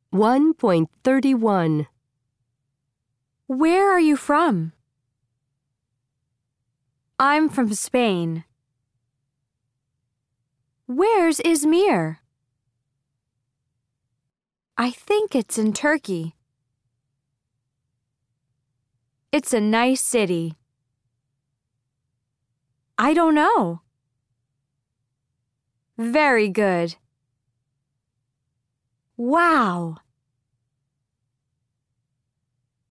1.31. Where are you from? I'm from Spain. Where's Izmir? I think it's in Turkey. It's a nice city. I don't know. Very good. Wow!